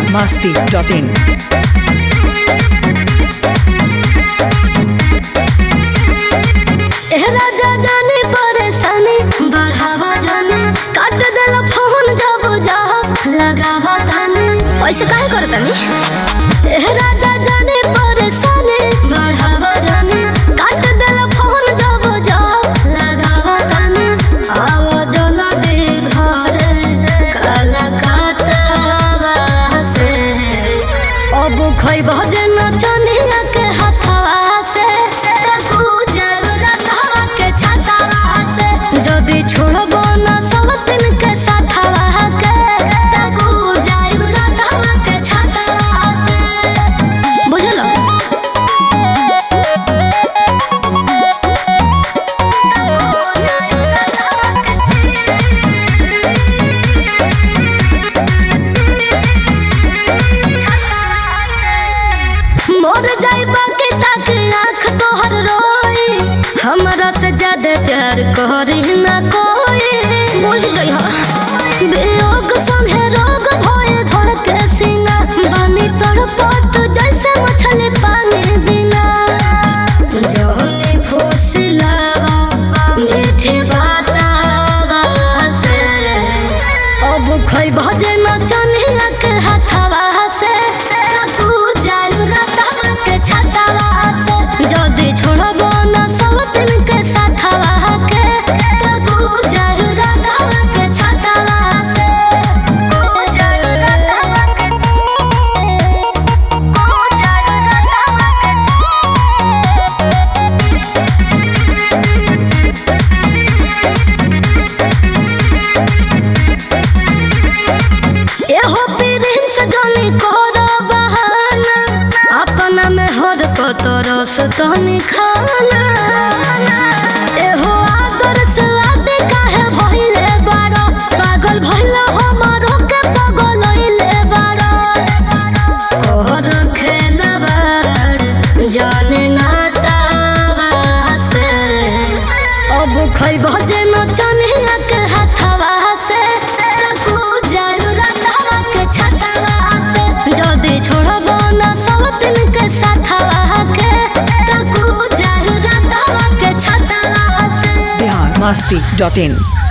biharmasti.in. राजा जाने परेशानी बढ़ावा जाने काट देला फोन जब जब लगावा ताने ऐसे काहे करतानी राजा जाने परेशानी बढ़ावा जाने काट देला फोन जब जब लगावा ताने आवा जला दे घरे काला काटावा से अब खोई बजे नचनिया के हाथवा से जदी छोड़बो ना सब दिन के साथवा के तकू जाइब रातवा के छातवा से बुझलो मोर जाइबा के तक आँख तोहर रोई हमरा से ज्यादा प्यार करी ना कोई बुझ गई हो वियोग संगे रोग भय धड़ के सीना बानी तड़पत जैसे मछली पानी बिना जोहनी फुसलावा मीठी बातावा से अब खोई भजे नचनिया के हाथवा से तकू जालू रातवा के छातवा से जदी छोड़बो ना सब दिन के साथवा के तकू जालू रातवा के छातवा से जालू रातवा के एहो पीरिन से जानी कोरो बहाना अपना में हर कतरस तनी खाना एहो आदर से आदे काहे भइले बारो पागल भइला हमरो के पागल होइले बारो कोहर खेलबाड़ जाने ना तावा से अब खोई बजे नचनिया के हाथवा से तकू जालू रातवा के छातवा से जदी छोड़बो ना सब दिन के साथवा के तकू जालू रातवा के छातवा से biharmasti.in.